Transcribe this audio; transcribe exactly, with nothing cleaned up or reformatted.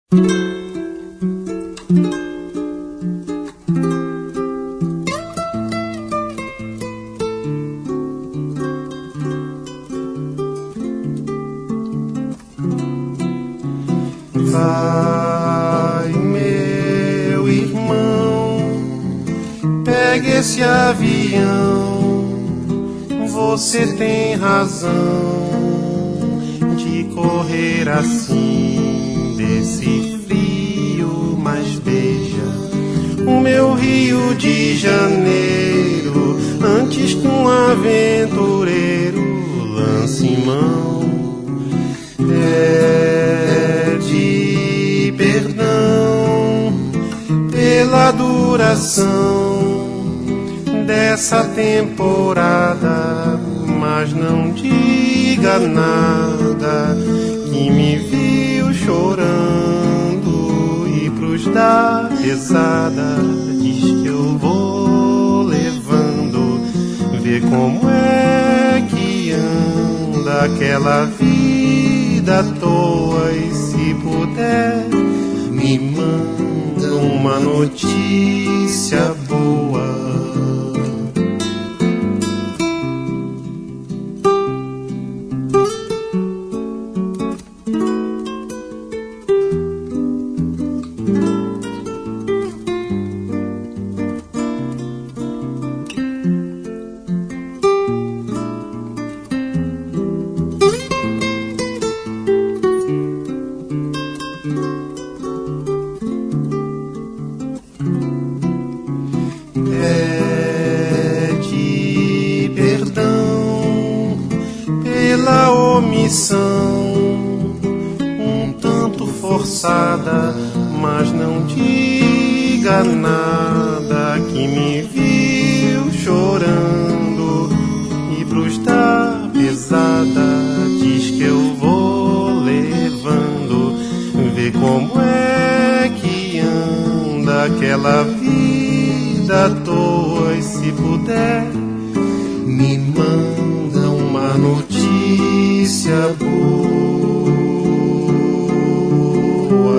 Vai, meu irmão, pegue esse avião. Você tem razão de correr assim desse frio, mas veja o meu Rio de Janeiro. Antes que um aventureiro lance mão, pede perdão pela duração dessa temporada, mas não diga nada que me viu chorando e pros da pesada diz que eu vou levando. Vê como é que anda aquela vida à toa, e se puder me manda uma notícia boa. Pede perdão pela omissão um tanto forçada, mas não diga nada que me viu chorando e pros da pesada diz que eu vou levando. Vê como é que anda aquela vida à toa, e se puder me manda uma notícia boa.